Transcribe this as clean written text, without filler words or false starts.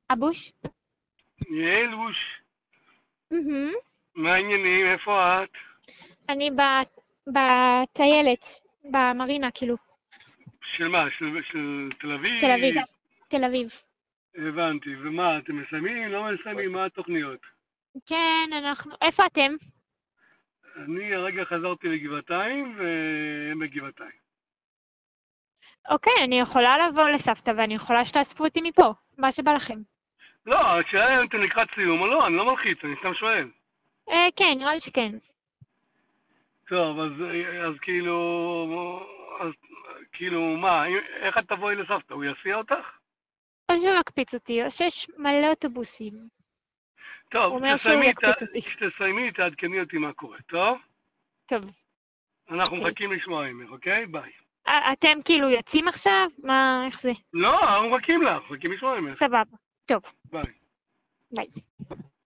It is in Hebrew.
אבוש? יעל בוש, מהמם. מה העניינים? איפה את? אני בטיילת, במרינה, כאילו, של מה? של תל תל אביב. אביב? תל אביב. הבנתי. ומה, אתם מסיימים? לא מסיימים? מה התוכניות? כן, איפה אתם? אני הרגע חזרתי לגבעתיים והם בגבעתיים. אוקיי, אני יכולה לבוא לסבתא ואני יכולה שתאספו אותי מפה, מה שבא לכם. לא, השאלה אם אתם לקראת סיום או לא, אני לא מלחיץ, אני סתם שואל. כן, נראה לי שכן. טוב, אז אז כאילו, מה, איך את תבואי לסבתא? הוא יסיע אותך? או שהוא יקפיץ אותי, או שיש מלא אוטובוסים. הוא טוב, אומר שהוא יקפיץ אותי. כשתסיימי, תעדכני אותי מה קורה, טוב? טוב, אנחנו אוקיי. מחכים לשמוע ממך, אוקיי? ביי. אתם כאילו יוצאים עכשיו? איך זה? לא, אנחנו מחכים לך, מחכים לשמוע ממך. סבבה. טוב, ביי. ביי.